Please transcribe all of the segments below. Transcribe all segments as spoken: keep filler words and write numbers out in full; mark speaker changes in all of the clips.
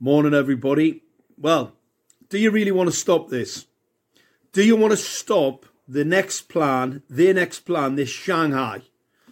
Speaker 1: Morning, everybody. Well, do you really want to stop this? Do you want to stop the next plan, their next plan, this Shanghai?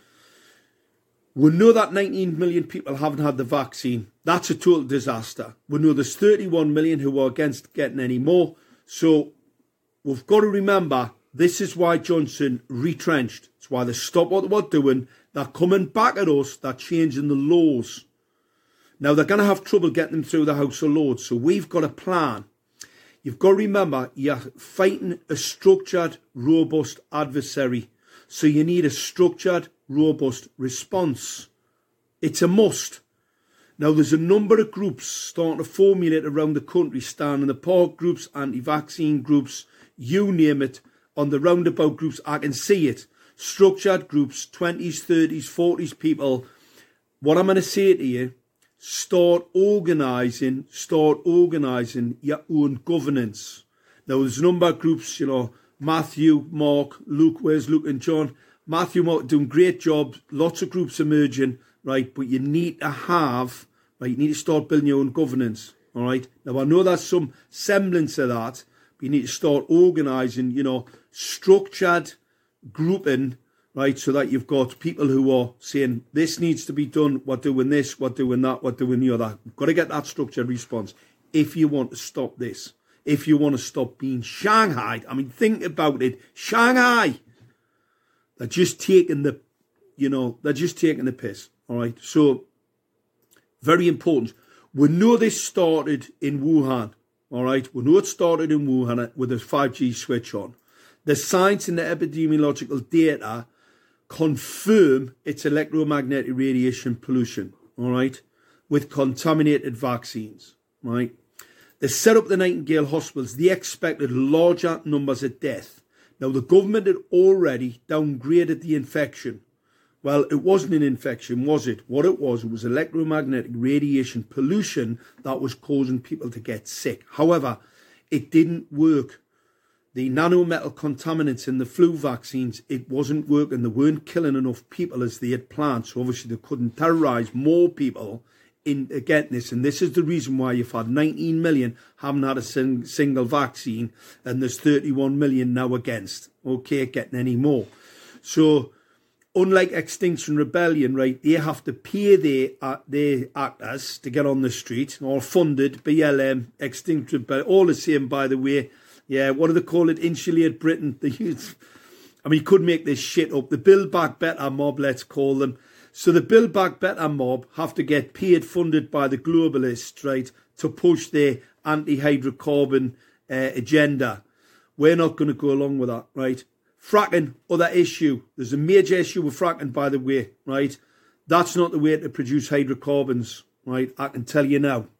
Speaker 1: We know that nineteen million people haven't had the vaccine. That's a total disaster. We know there's thirty-one million who are against getting any more. So we've got to remember, this is why Johnson retrenched. It's why they stopped what they were doing. They're coming back at us. They're changing the laws. Now, they're going to have trouble getting them through the House of Lords. So we've got a plan. You've got to remember, you're fighting a structured, robust adversary. So you need a structured, robust response. It's a must. Now, there's a number of groups starting to formulate around the country, standing in the park groups, anti-vaccine groups, you name it, on the roundabout groups. I can see it. Structured groups, twenties, thirties, forties people. What I'm going to say to you, start organising, start organising your own governance. Now, there's a number of groups, you know, Matthew, Mark, Luke, where's Luke and John? Matthew, Mark doing great job, lots of groups emerging, right? But you need to have, right, you need to start building your own governance, all right? Now, I know there's some semblance of that, but you need to start organising, you know, structured grouping, right, so that you've got people who are saying, this needs to be done, we're doing this, we're doing that, we're doing the other. You've got to get that structured response if you want to stop this, if you want to stop being Shanghai. I mean, think about it. Shanghai. They're just taking the, you know, they're just taking the piss, all right? So, very important. We know this started in Wuhan, all right? We know it started in Wuhan with a five G switch on. The science and the epidemiological data confirm it's electromagnetic radiation pollution, all right, with contaminated vaccines, right? They set up the Nightingale hospitals. They expected larger numbers of death. Now, the government had already downgraded the infection. Well, it wasn't an infection, was it? What it was, it was electromagnetic radiation pollution that was causing people to get sick. However, it didn't work. The nanometal contaminants in the flu vaccines, it wasn't working. They weren't killing enough people as they had planned. So obviously they couldn't terrorise more people into getting this. And this is the reason why you've had nineteen million haven't had a sing- single vaccine. And there's thirty-one million now against. Okay, getting any more. So unlike Extinction Rebellion, right, they have to pay their, uh, their actors to get on the street. All funded, B L M, Extinction Rebellion, all the same, by the way. Yeah, what do they call it? Insulate Britain. The youth. I mean, you could make this shit up. The Build Back Better mob, let's call them. So the Build Back Better mob have to get paid, funded by the globalists, right, to push their anti-hydrocarbon uh, agenda. We're not going to go along with that, right? Fracking, other issue. There's a major issue with fracking, by the way, right? That's not the way to produce hydrocarbons, right? I can tell you now.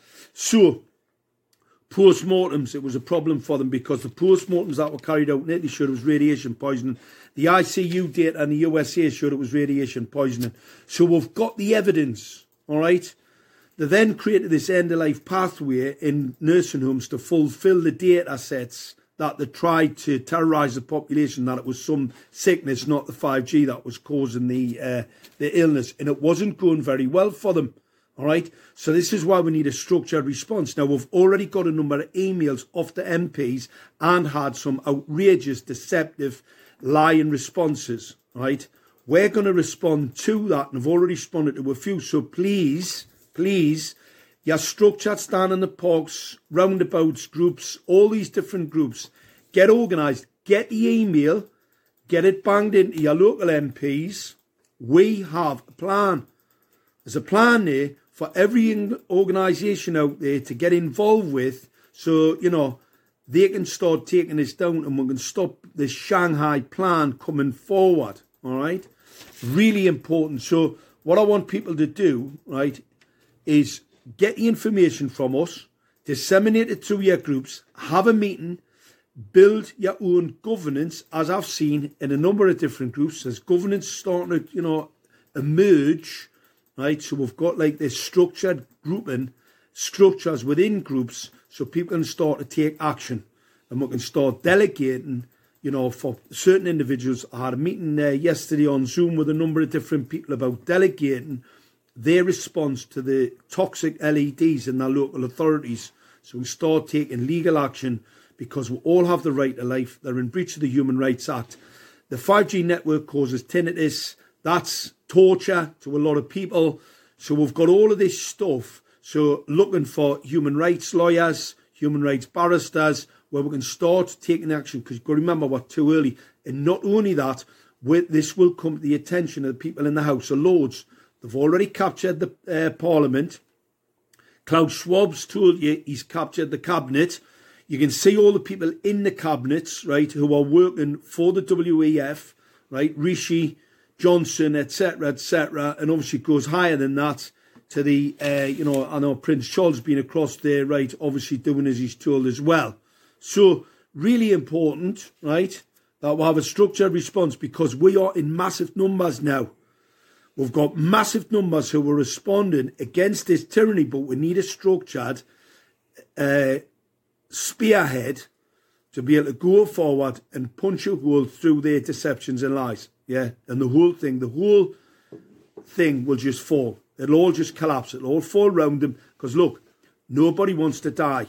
Speaker 1: So, post-mortems, it was a problem for them because the post-mortems that were carried out in Italy showed it was radiation poisoning. The I C U data in the U S A showed it was radiation poisoning. So we've got the evidence, all right? They then created this end-of-life pathway in nursing homes to fulfill the data sets that they tried to terrorise the population, that it was some sickness, not the five G, that was causing the uh, the illness. And it wasn't going very well for them. All right, so this is why we need a structured response. Now, we've already got a number of emails off the M Ps and had some outrageous, deceptive, lying responses, right? We're going to respond to that, and I've already responded to a few. So please, please, your structured stand in the parks, roundabouts, groups, all these different groups, get organised, get the email, get it banged into your local M Ps. We have a plan. There's a plan there for every organisation out there to get involved with, so, you know, they can start taking this down and we can stop this Shanghai plan coming forward, all right? Really important. So what I want people to do, right, is get the information from us, disseminate it to your groups, have a meeting, build your own governance, as I've seen in a number of different groups. There's governance starting to, you know, emerge, right? So we've got like this structured grouping, structures within groups, so people can start to take action. And we can start delegating, you know, for certain individuals. I had a meeting uh, yesterday on Zoom with a number of different people about delegating their response to the toxic L E Ds in their local authorities, so we start taking legal action, because we all have the right to life. They're in breach of the Human Rights Act. The five G network causes tinnitus. That's torture to a lot of people. So we've got all of this stuff. So looking for human rights lawyers, human rights barristers, where we can start taking action, because you've got to remember we're too early. And not only that, this will come to the attention of the people in the House of Lords. They've already captured the uh, Parliament. Klaus Schwab's told you he's captured the Cabinet. You can see all the people in the cabinets, right, who are working for the W E F, right, Rishi, Johnson, et cetera, et cetera, and obviously it goes higher than that to the, uh, you know, I know Prince Charles being across there, right, obviously doing as he's told as well. So really important, right, that we have a structured response, because we are in massive numbers now. We've got massive numbers who are responding against this tyranny, but we need a structured uh, spearhead to be able to go forward and punch a hole through their deceptions and lies. Yeah, and the whole thing, the whole thing will just fall. It'll all just collapse. It'll all fall around them. Because look, nobody wants to die.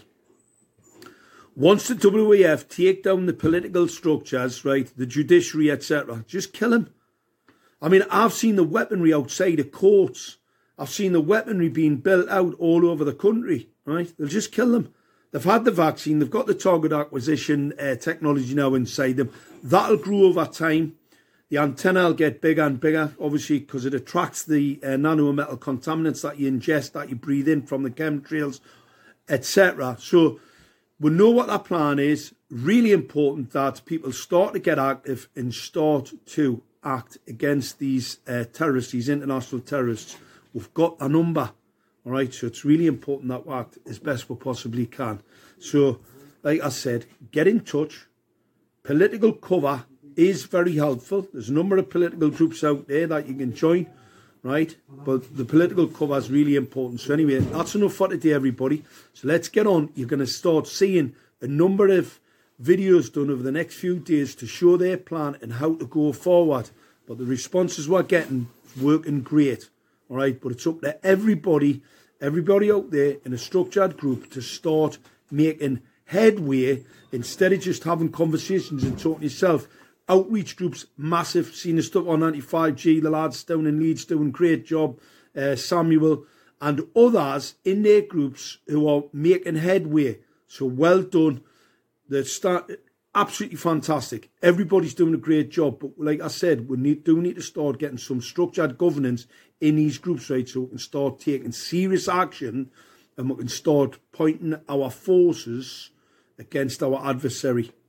Speaker 1: Once the W E F take down the political structures, right, the judiciary, et cetera, just kill them. I mean, I've seen the weaponry outside of courts. I've seen the weaponry being built out all over the country, right? They'll just kill them. They've had the vaccine. They've got the target acquisition uh, technology now inside them. That'll grow over time. The antenna will get bigger and bigger, obviously, because it attracts the uh, nanometal contaminants that you ingest, that you breathe in from the chemtrails, et cetera. So we know what that plan is. Really important that people start to get active and start to act against these uh, terrorists, these international terrorists. We've got a number, all right? So it's really important that we act as best we possibly can. So, like I said, get in touch. Political cover is very helpful. There's a number of political groups out there that you can join, right? But the political cover is really important. So anyway, that's enough for today, everybody. So let's get on. You're going to start seeing a number of videos done over the next few days to show their plan and how to go forward. But the responses we're getting working great, all right? But it's up to everybody, everybody out there in a structured group to start making headway instead of just having conversations and talking to yourself. Outreach groups, massive. Seen the stuff on ninety-five G, the lads down in Leeds doing a great job, uh, Samuel, and others in their groups who are making headway. So well done. They start absolutely fantastic. Everybody's doing a great job, but like I said, we need, do need to start getting some structured governance in these groups, right? So we can start taking serious action, and we can start pointing our forces against our adversary.